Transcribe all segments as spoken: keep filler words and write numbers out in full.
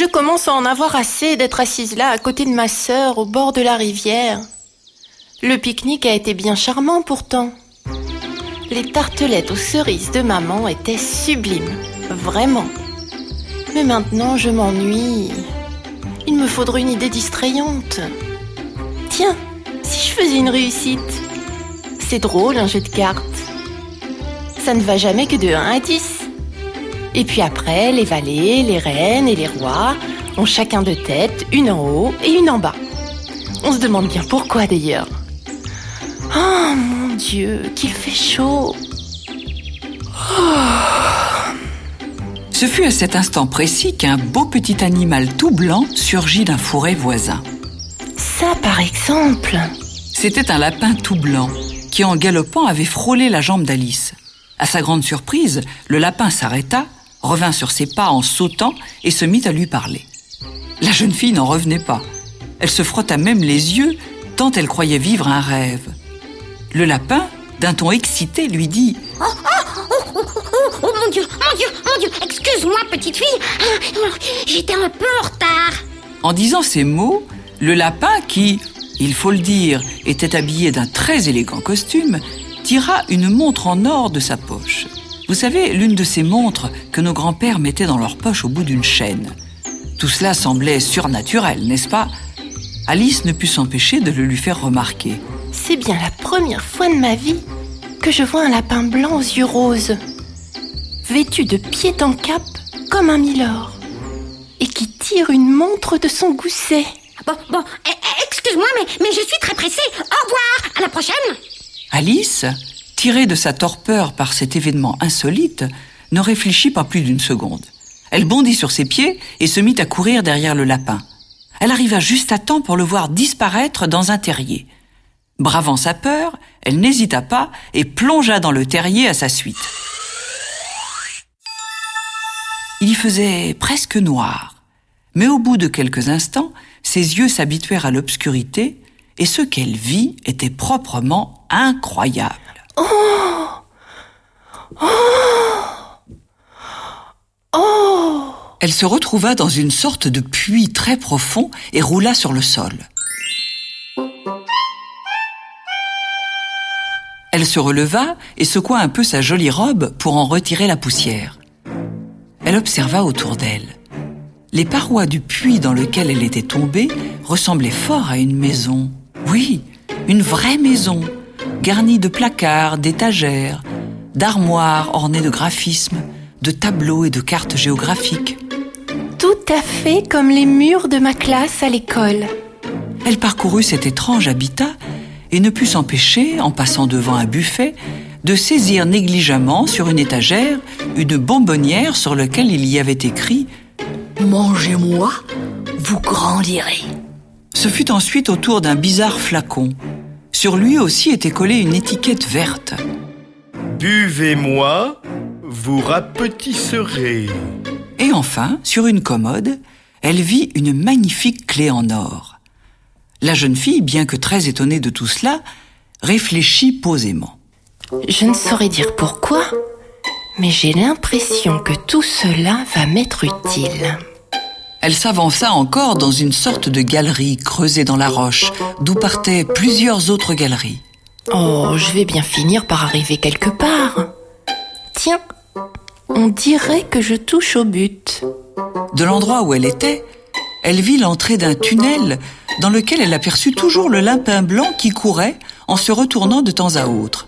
Je commence à en avoir assez d'être assise là à côté de ma sœur au bord de la rivière. Le pique-nique a été bien charmant pourtant. Les tartelettes aux cerises de maman étaient sublimes, vraiment. Mais maintenant je m'ennuie. Il me faudrait une idée distrayante. Tiens, si je faisais une réussite. C'est drôle un jeu de cartes. Ça ne va jamais que de un à dix. Et puis après, les valets, les reines et les rois ont chacun deux têtes, une en haut et une en bas. On se demande bien pourquoi d'ailleurs. Oh mon Dieu, qu'il fait chaud. Oh. Ce fut à cet instant précis qu'un beau petit animal tout blanc surgit d'un fourré voisin. Ça par exemple. C'était un lapin tout blanc qui en galopant avait frôlé la jambe d'Alice. À sa grande surprise, le lapin s'arrêta, revint sur ses pas en sautant et se mit à lui parler. La jeune fille n'en revenait pas. Elle se frotta même les yeux tant elle croyait vivre un rêve. Le lapin, d'un ton excité, lui dit « Oh, oh, oh, oh, oh, oh, mon Dieu, mon Dieu, mon Dieu, excuse-moi, petite fille, j'étais un peu en retard. » En disant ces mots, le lapin qui, il faut le dire, était habillé d'un très élégant costume, tira une montre en or de sa poche. Vous savez, l'une de ces montres que nos grands-pères mettaient dans leur poche au bout d'une chaîne. Tout cela semblait surnaturel, n'est-ce pas ? Alice ne put s'empêcher de le lui faire remarquer. C'est bien la première fois de ma vie que je vois un lapin blanc aux yeux roses, vêtu de pied en cap comme un milord, et qui tire une montre de son gousset. Bon, bon, excuse-moi, mais, mais je suis très pressée. Au revoir, à la prochaine. Alice, tirée de sa torpeur par cet événement insolite, ne réfléchit pas plus d'une seconde. Elle bondit sur ses pieds et se mit à courir derrière le lapin. Elle arriva juste à temps pour le voir disparaître dans un terrier. Bravant sa peur, elle n'hésita pas et plongea dans le terrier à sa suite. Il y faisait presque noir, mais au bout de quelques instants, ses yeux s'habituèrent à l'obscurité et ce qu'elle vit était proprement incroyable. Oh! Oh! Oh! Elle se retrouva dans une sorte de puits très profond et roula sur le sol. Elle se releva et secoua un peu sa jolie robe pour en retirer la poussière. Elle observa autour d'elle. Les parois du puits dans lequel elle était tombée ressemblaient fort à une maison. Oui, une vraie maison, garnie de placards, d'étagères, d'armoires ornées de graphismes, de tableaux et de cartes géographiques. Tout à fait comme les murs de ma classe à l'école. Elle parcourut cet étrange habitat et ne put s'empêcher, en passant devant un buffet, de saisir négligemment sur une étagère une bonbonnière sur laquelle il y avait écrit « Mangez-moi, vous grandirez ». Ce fut ensuite au tour d'un bizarre flacon. Sur lui aussi était collée une étiquette verte. « Buvez-moi, vous rapetisserez ». Et enfin, sur une commode, elle vit une magnifique clé en or. La jeune fille, bien que très étonnée de tout cela, réfléchit posément. Je ne saurais dire pourquoi, mais j'ai l'impression que tout cela va m'être utile. Elle s'avança encore dans une sorte de galerie creusée dans la roche, d'où partaient plusieurs autres galeries. Oh, je vais bien finir par arriver quelque part. Tiens, on dirait que je touche au but. De l'endroit où elle était, elle vit l'entrée d'un tunnel dans lequel elle aperçut toujours le lapin blanc qui courait en se retournant de temps à autre.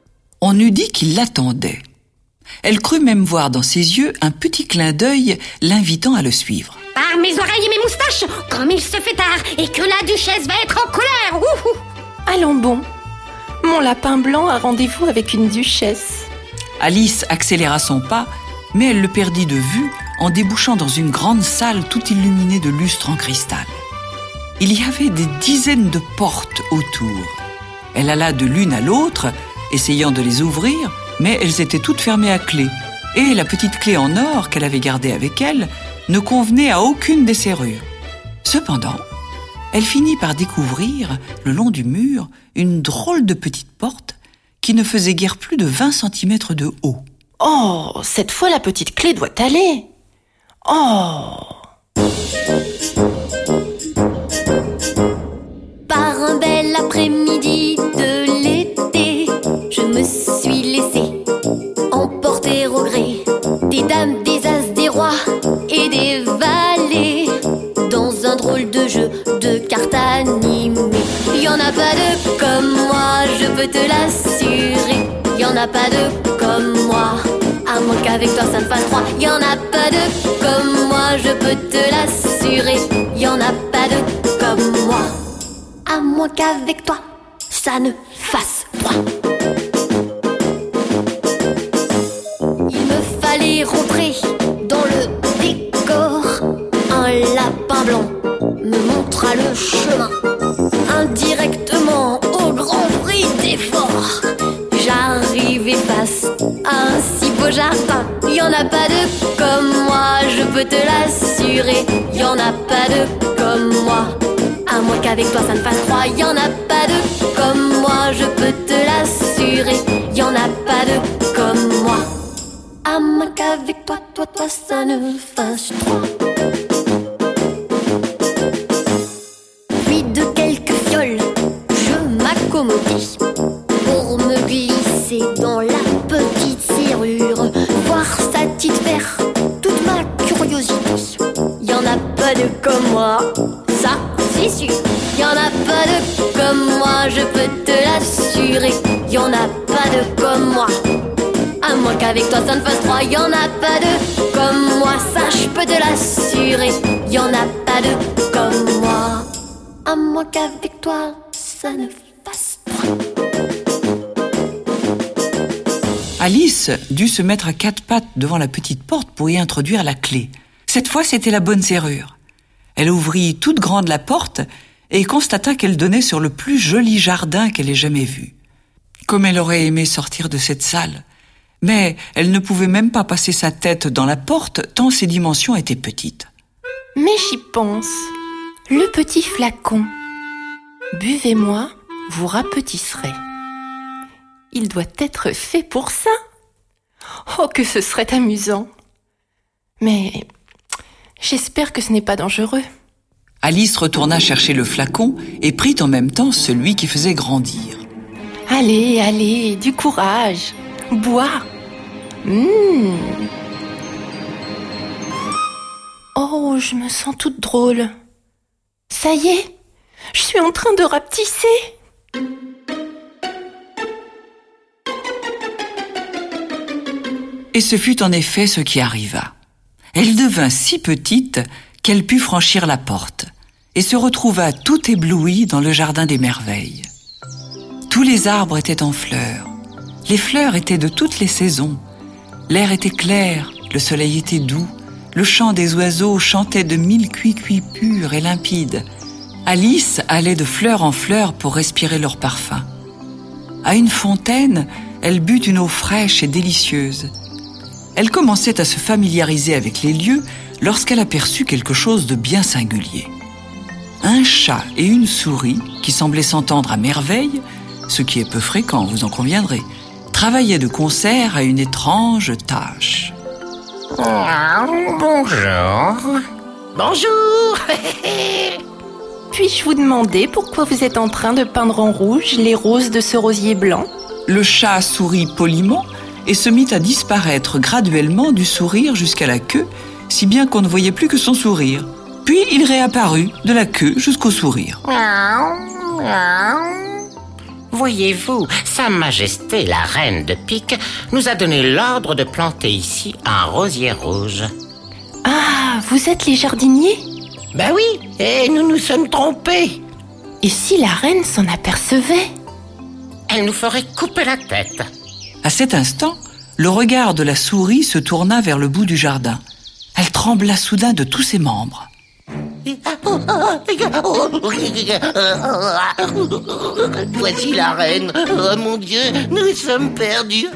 On eût dit qu'il l'attendait. Elle crut même voir dans ses yeux un petit clin d'œil l'invitant à le suivre. Par mes oreilles et mes moustaches, comme il se fait tard et que la duchesse va être en colère. Ouhou. Allons bon, mon lapin blanc a rendez-vous avec une duchesse. Alice accéléra son pas, mais elle le perdit de vue en débouchant dans une grande salle tout illuminée de lustres en cristal. Il y avait des dizaines de portes autour. Elle alla de l'une à l'autre, essayant de les ouvrir, mais elles étaient toutes fermées à clé. Et la petite clé en or qu'elle avait gardée avec elle ne convenait à aucune des serrures. Cependant, elle finit par découvrir, le long du mur, une drôle de petite porte qui ne faisait guère plus de vingt centimètres de haut. Oh, cette fois la petite clé doit aller. Oh! Par un bel après-midi de l'été, je me suis laissée emporter au gré des dames, des as, des rois et des valets dans un drôle de jeu de cartes animées. Y'en a pas deux comme moi, je peux te l'assurer. Y'en a pas deux comme moi, à moins qu'avec toi ça ne fasse trois. Y'en a pas deux comme moi, je peux te l'assurer. Y'en a pas deux comme moi, à moins qu'avec toi ça ne fasse trois. Il me fallait rentrer dans le décor. Un lapin blanc me montra le chemin indirectement au grand prix d'effort. J'arrivais face à un si beau jardin. Y'en a pas deux comme moi, je peux te l'assurer. Y'en a pas deux comme moi, à moins qu'avec toi ça ne fasse trois. Y'en a pas deux comme moi, je peux te l'assurer. Y'en a pas deux comme moi, à moins qu'avec toi, toi, toi ça ne fasse trois. Puis de quelques fioles, je m'accommodai pour me glisser dans la petite serrure, voir sa petite faire toute ma curiosité. Y'en a pas de comme moi, ça c'est sûr. Y'en a pas de comme moi, je peux te l'assurer. Y'en a pas de comme moi, à moins qu'avec toi ça ne fasse trois. Y'en a pas de comme moi, ça je peux te l'assurer. Y'en a pas de comme moi, à moins qu'avec toi ça ne fasse trois. Alice dut se mettre à quatre pattes devant la petite porte pour y introduire la clé. Cette fois, c'était la bonne serrure. Elle ouvrit toute grande la porte et constata qu'elle donnait sur le plus joli jardin qu'elle ait jamais vu. Comme elle aurait aimé sortir de cette salle. Mais elle ne pouvait même pas passer sa tête dans la porte tant ses dimensions étaient petites. Mais j'y pense. Le petit flacon. Buvez-moi, vous rapetisserez. Il doit être fait pour ça. Oh, que ce serait amusant. Mais j'espère que ce n'est pas dangereux. Alice retourna chercher le flacon et prit en même temps celui qui faisait grandir. Allez, allez, du courage. Bois. Mmh. Oh, je me sens toute drôle. Ça y est, je suis en train de rapetisser. Et ce fut en effet ce qui arriva. Elle devint si petite qu'elle put franchir la porte et se retrouva tout éblouie dans le jardin des merveilles. Tous les arbres étaient en fleurs. Les fleurs étaient de toutes les saisons. L'air était clair, le soleil était doux. Le chant des oiseaux chantait de mille cuicui purs et limpides. Alice allait de fleur en fleur pour respirer leur parfum. À une fontaine, elle but une eau fraîche et délicieuse. Elle commençait à se familiariser avec les lieux lorsqu'elle aperçut quelque chose de bien singulier. Un chat et une souris, qui semblaient s'entendre à merveille, ce qui est peu fréquent, vous en conviendrez, travaillaient de concert à une étrange tâche. Bonjour. Bonjour. Puis-je vous demander pourquoi vous êtes en train de peindre en rouge les roses de ce rosier blanc ? Le chat sourit poliment et se mit à disparaître graduellement du sourire jusqu'à la queue, si bien qu'on ne voyait plus que son sourire. Puis il réapparut de la queue jusqu'au sourire. Voyez-vous, Sa Majesté la Reine de Pique nous a donné l'ordre de planter ici un rosier rouge. Ah, vous êtes les jardiniers ? Ben oui, et nous nous sommes trompés. Et si la reine s'en apercevait ? Elle nous ferait couper la tête. À cet instant, le regard de la souris se tourna vers le bout du jardin. Elle trembla soudain de tous ses membres. Voici la reine. Oh mon Dieu, nous sommes perdus.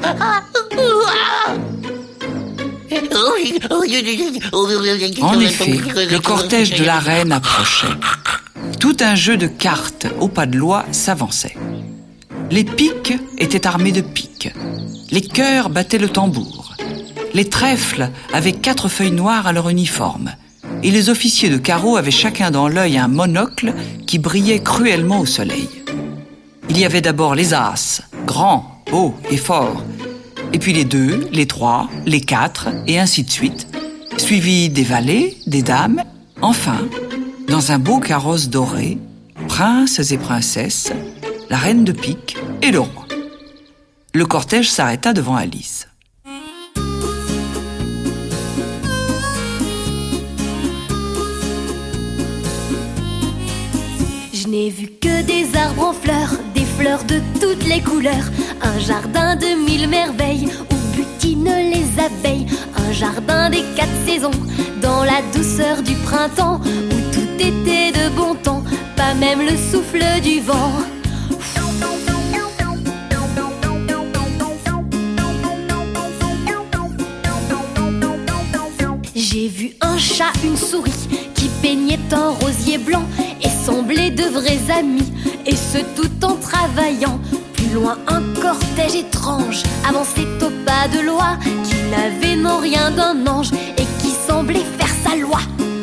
En effet, le cortège de la reine approchait. Tout un jeu de cartes au pas de loi s'avançait. Les piques étaient armés de piques. Les chœurs battaient le tambour. Les trèfles avaient quatre feuilles noires à leur uniforme. et les officiers de carreau avaient chacun dans l'œil un monocle qui brillait cruellement au soleil. Il y avait d'abord les as, grands, hauts et forts, et puis les deux, les trois, les quatre, et ainsi de suite, suivis des valets, des dames, enfin, dans un beau carrosse doré, princes et princesses, la reine de pique et le roi. Le cortège s'arrêta devant Alice. Je n'ai vu que des arbres en fleurs, des fleurs de toutes les couleurs, un jardin de mille merveilles où butinent les abeilles, un jardin des quatre saisons, dans la douceur du printemps, où tout était de bon temps, pas même le souffle du vent. J'ai vu un chat, une souris qui peignaient un rosier blanc et semblaient de vrais amis, et ce tout en travaillant. Plus loin, un cortège étrange avançait au pas de loi, qui n'avait non rien d'un ange et qui semblait faire sa loi.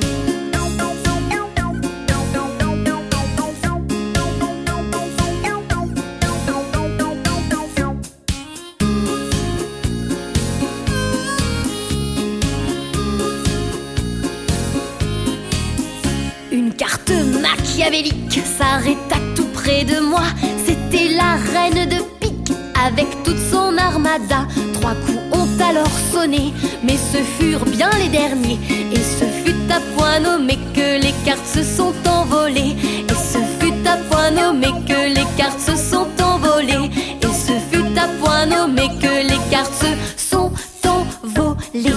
Une carte machiavélique s'arrêta tout près de moi. C'était la reine de pique avec toute son armada. Trois coups ont alors sonné, mais ce furent bien les derniers. Et ce fut à point nommé que les cartes se sont envolées. Et ce fut à point nommé que les cartes se sont envolées. Et ce fut à point nommé que les cartes se sont envolées.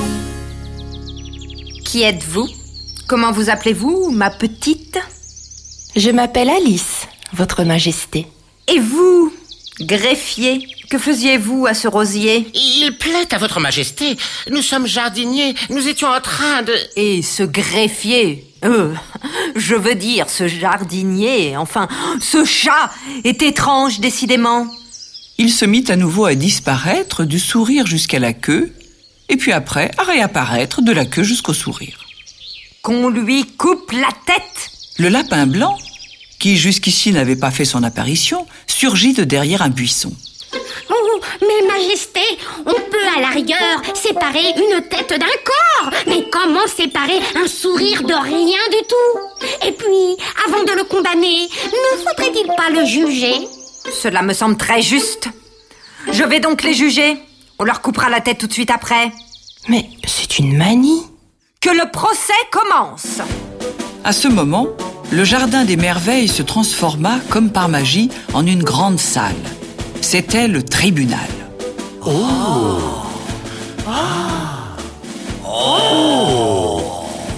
Qui êtes-vous ? Comment vous appelez-vous, ma petite ? Je m'appelle Alice, votre majesté. Et vous, greffier, que faisiez-vous à ce rosier ? Il plaît à votre majesté. Nous sommes jardiniers. Nous étions en train de... Et ce greffier, euh, je veux dire ce jardinier, enfin, ce chat est étrange décidément. Il se mit à nouveau à disparaître du sourire jusqu'à la queue, et puis après à réapparaître de la queue jusqu'au sourire. Qu'on lui coupe la tête. Le lapin blanc, qui jusqu'ici n'avait pas fait son apparition, surgit de derrière un buisson. Oh, mais majesté, on peut à la rigueur séparer une tête d'un corps, mais comment séparer un sourire de rien du tout ? Et puis, avant de le condamner, ne faudrait-il pas le juger ? Cela me semble très juste. Je vais donc les juger. On leur coupera la tête tout de suite après. Mais c'est une manie. Que le procès commence. À ce moment, le jardin des merveilles se transforma, comme par magie, en une grande salle. C'était le tribunal. Oh. Ah. Oh.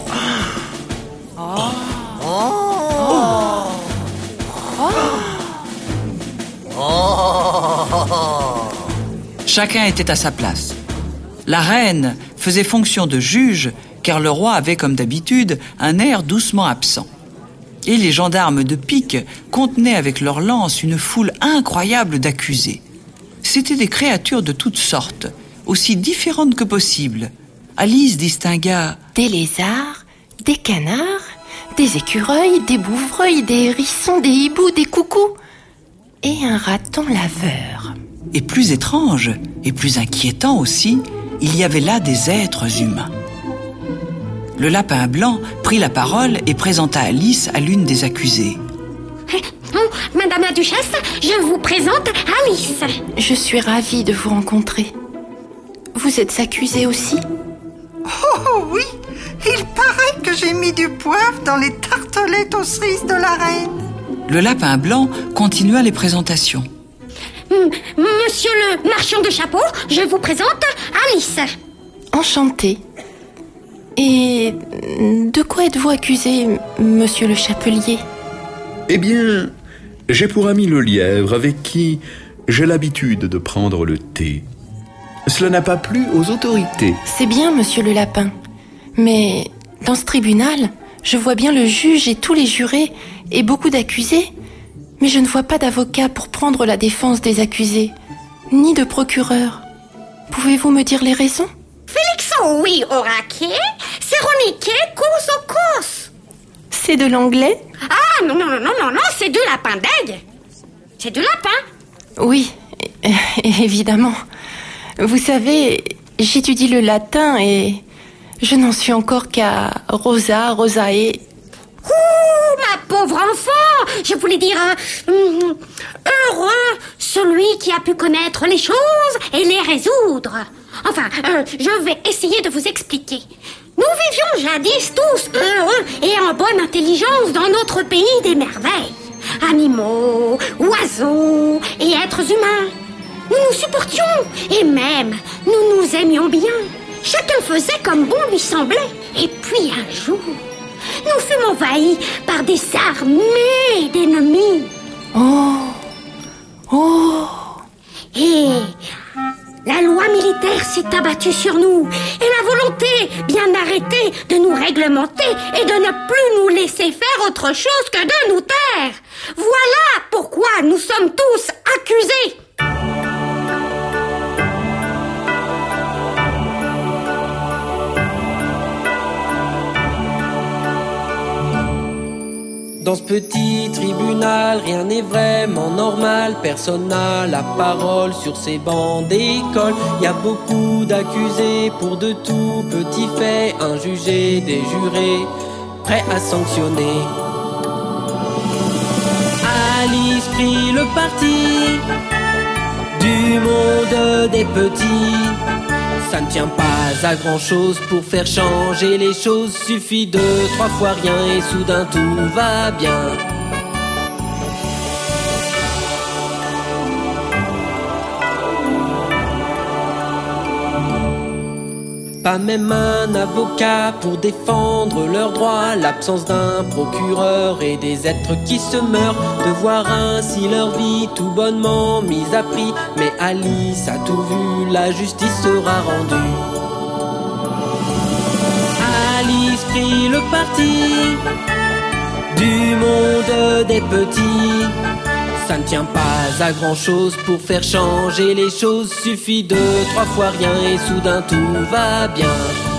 Chacun était à sa place. La reine faisait fonction de juge, car le roi avait, comme d'habitude, un air doucement absent. Et les gendarmes de pique contenaient avec leurs lances une foule incroyable d'accusés. C'étaient des créatures de toutes sortes, aussi différentes que possible. Alice distingua des lézards, des canards, des écureuils, des bouvreuils, des hérissons, des hiboux, des coucous et un raton laveur. Et plus étrange, et plus inquiétant aussi, il y avait là des êtres humains. Le lapin blanc prit la parole et présenta Alice à l'une des accusées. Oh, Madame la Duchesse, je vous présente Alice. Je suis ravie de vous rencontrer. Vous êtes accusée aussi ? Oh oui, il paraît que j'ai mis du poivre dans les tartelettes aux cerises de la reine. Le lapin blanc continua les présentations. M- Monsieur le marchand de chapeaux, je vous présente Alice. Enchantée. Et de quoi êtes-vous accusé, monsieur le chapelier ? Eh bien, j'ai pour ami le lièvre avec qui j'ai l'habitude de prendre le thé. Cela n'a pas plu aux autorités. C'est bien, monsieur le lapin. Mais dans ce tribunal, je vois bien le juge et tous les jurés et beaucoup d'accusés. Mais je ne vois pas d'avocat pour prendre la défense des accusés, ni de procureur. Pouvez-vous me dire les raisons ? Félix, oui, Oraquier, c'est Véronique, Kousokos. C'est de l'anglais? Ah, non, non, non, non, non, non, c'est du lapin d'aigle. C'est du lapin. Oui, é- évidemment. Vous savez, j'étudie le latin et je n'en suis encore qu'à Rosa, Rosae. Ouh, ma pauvre enfant, je voulais dire euh, heureux celui qui a pu connaître les choses et les résoudre. Enfin, euh, je vais essayer de vous expliquer. Nous vivions jadis tous heureux et en bonne intelligence dans notre pays des merveilles. Animaux, oiseaux et êtres humains. Nous nous supportions et même nous nous aimions bien. Chacun faisait comme bon lui semblait. Et puis un jour, nous fûmes envahis par des armées d'ennemis. Oh! Oh! Et la loi militaire s'est abattue sur nous. Et la volonté bien arrêtée de nous réglementer et de ne plus nous laisser faire autre chose que de nous taire. Voilà pourquoi nous sommes tous accusés. Dans ce petit tribunal, rien n'est vraiment normal. Personne n'a la parole sur ces bancs d'école. Y a beaucoup d'accusés pour de tout petits faits. Un jugé, des jurés, prêts à sanctionner. Alice prit le parti du monde des petits. Ça ne tient pas à grand chose pour faire changer les choses. Suffit de trois fois rien et soudain tout va bien. Pas même un avocat pour défendre leurs droits. L'absence d'un procureur et des êtres qui se meurent. De voir ainsi leur vie tout bonnement mise à prix. Mais Alice a tout vu, la justice sera rendue. Alice prit le parti du monde des petits. Ça ne tient pas à grand chose pour faire changer les choses. Suffit de trois fois rien et soudain tout va bien.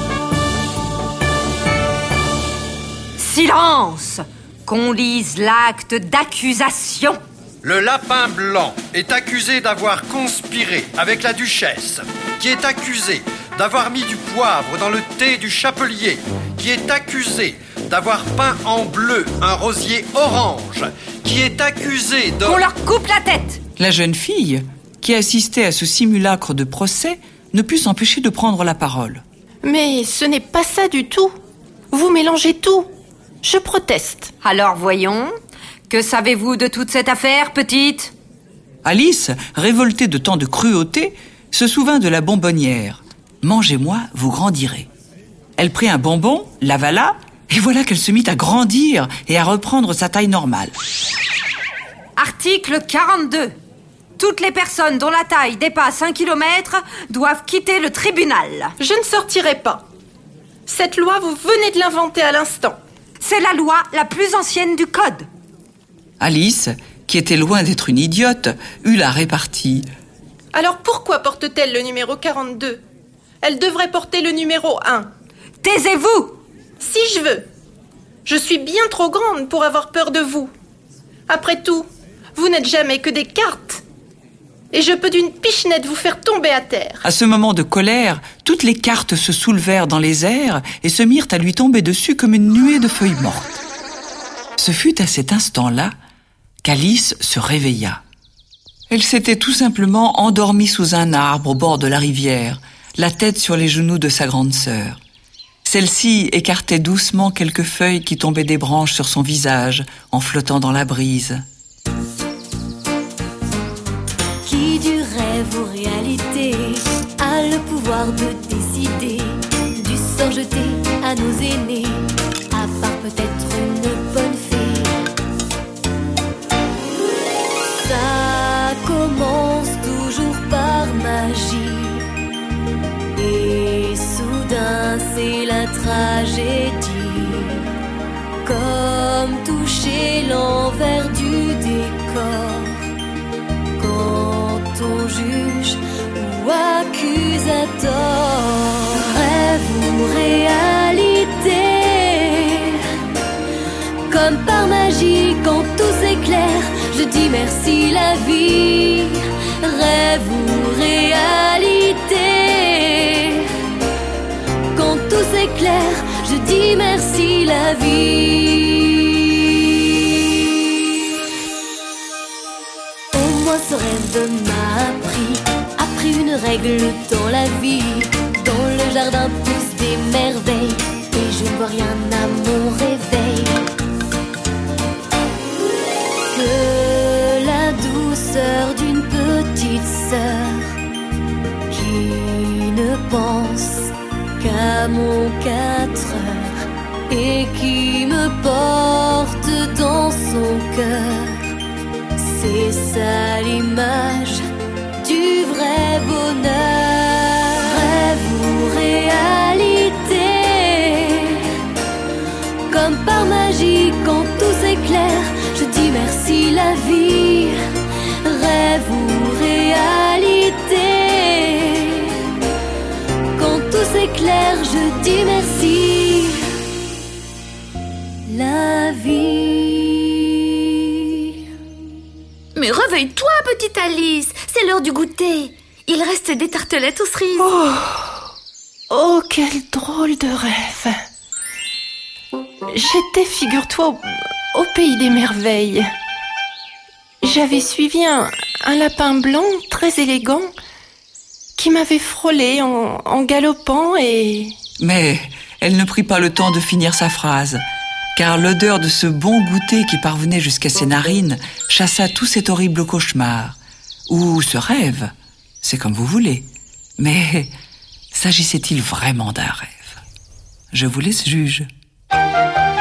Silence! Qu'on lise l'acte d'accusation. Le lapin blanc est accusé d'avoir conspiré avec la duchesse, qui est accusé d'avoir mis du poivre dans le thé du chapelier, qui est accusé d'avoir peint en bleu un rosier orange, qui est accusé de... Qu'on leur coupe la tête! La jeune fille, qui assistait à ce simulacre de procès, ne put s'empêcher de prendre la parole. Mais ce n'est pas ça du tout. Vous mélangez tout. Je proteste. Alors voyons, que savez-vous de toute cette affaire, petite? Alice, révoltée de tant de cruauté, se souvint de la bonbonnière. « Mangez-moi, vous grandirez ». Elle prit un bonbon, l'avala, et voilà qu'elle se mit à grandir et à reprendre sa taille normale. Article quarante-deux. Toutes les personnes dont la taille dépasse un kilomètre doivent quitter le tribunal. Je ne sortirai pas. Cette loi, vous venez de l'inventer à l'instant. C'est la loi la plus ancienne du code. Alice, qui était loin d'être une idiote, eut la répartie. Alors pourquoi porte-t-elle le numéro quarante-deux? Elle devrait porter le numéro un. Taisez-vous! Si je veux. Je suis bien trop grande pour avoir peur de vous. Après tout, vous n'êtes jamais que des cartes. Et je peux d'une pichenette vous faire tomber à terre. À ce moment de colère, toutes les cartes se soulevèrent dans les airs et se mirent à lui tomber dessus comme une nuée de feuilles mortes. Ce fut à cet instant-là qu'Alice se réveilla. Elle s'était tout simplement endormie sous un arbre au bord de la rivière, la tête sur les genoux de sa grande sœur. Celle-ci écartait doucement quelques feuilles qui tombaient des branches sur son visage en flottant dans la brise. Qui du rêve aux réalités a le pouvoir de décider du sort jeté à nos aînés, à part peut-être une bonne fée. Ça commence toujours par magie et soudain c'est la tragédie, comme toucher l'envers du décor quand on juge ou accuse à tort. Rêve ou réalité, merci la vie. Rêve ou réalité, quand tout s'éclaire, je dis merci la vie. Au moins ce rêve m'a appris, appris une règle dans la vie. Dans le jardin poussent des merveilles, et je ne vois rien à mon réveil que la douceur d'une petite sœur qui ne pense qu'à mon quatre heures et qui me porte dans son cœur. C'est ça l'image du vrai bonheur. Rêve ou réalité, comme par magie quand tout s'éclaire, je dis merci la vie. Rêve ou réalité, quand tout s'éclaire, je dis merci la vie. Mais réveille-toi, petite Alice, c'est l'heure du goûter. Il reste des tartelettes aux cerises. Oh, oh quel drôle de rêve. J'étais, figure-toi, au, au pays des merveilles. J'avais suivi un, un lapin blanc très élégant qui m'avait frôlé en, en galopant et... Mais elle ne prit pas le temps de finir sa phrase, car l'odeur de ce bon goûter qui parvenait jusqu'à ses narines chassa tout cet horrible cauchemar. Ou ce rêve, c'est comme vous voulez. Mais s'agissait-il vraiment d'un rêve? Je vous laisse juge.